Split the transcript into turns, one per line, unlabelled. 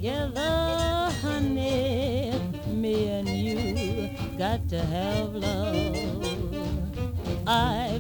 together, honey. Me and you got to have love. I